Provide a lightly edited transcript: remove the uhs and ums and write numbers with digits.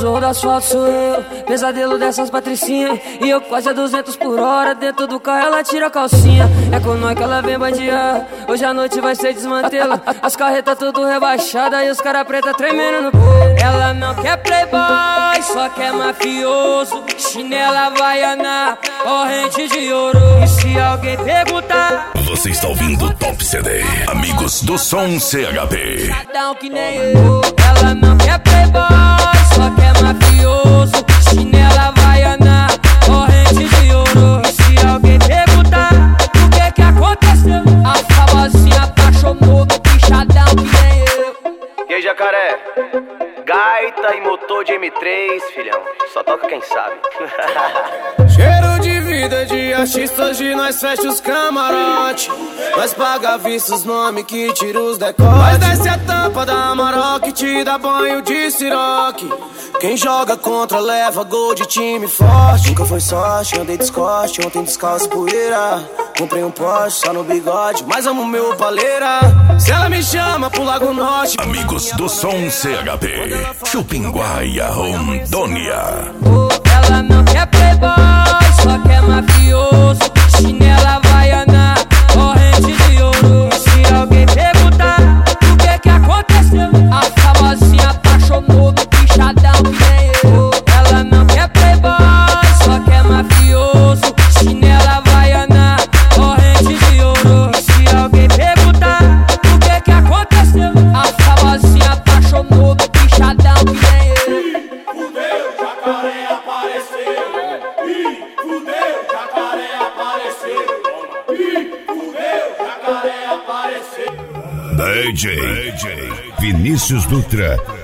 cachorro do asfalto sou eu, pesadelo dessas patricinhas. E eu quase a 200 por hora, dentro do carro ela tira a calcinha. É com nós que ela vem bandear, hoje a noite vai ser desmantelo. As carretas tudo rebaixadas e os cara preta tremendo no pé. Ela não quer playboy, só quer mafioso. Chinela havaiana, corrente de ouro. E se alguém perguntar, você está ouvindo o Top CD, amigos do Som CHP. Que nem eu. Ela não quer playboy, só quer mafioso. Chinela havaiana, corrente de ouro. E se alguém perguntar o que aconteceu, a famosinha apaixonou do bichadão que nem eu. E aí, jacaré? Gaita e motor de M3, filhão. Só toca quem sabe. Cheiro de vida de artista, hoje nós fecha os camarote. Nós paga vistos, nome que tira os decotes. Nós desce a tampa da Amarok, te dá banho de siroque. Quem joga contra leva gol de time forte. Nunca foi sorte, andei descoste, ontem descalço poeira. Comprei um Porsche só no bigode, mas amo meu paleira. Se ela me chama pro Lago Norte, amigos do Som CHP, Chupinguaia, Rondônia. Ela não quer playboy, só quer mafioso. Chinela havaiana, corrente de ouro. E se alguém perguntar o que aconteceu, a famosinha apaixonou do bichadão que nem eu. Ela não quer playboy, só quer mafioso. Chinela havaiana, corrente de ouro. E se alguém perguntar o que aconteceu, a famosinha apaixonou do bichadão que nem eu. Fudeu, jacaré apareceu. Ih, fudeu, jacaré apareceu. Ih, fudeu, jacaré apareceu. DJ Vinícius Dutra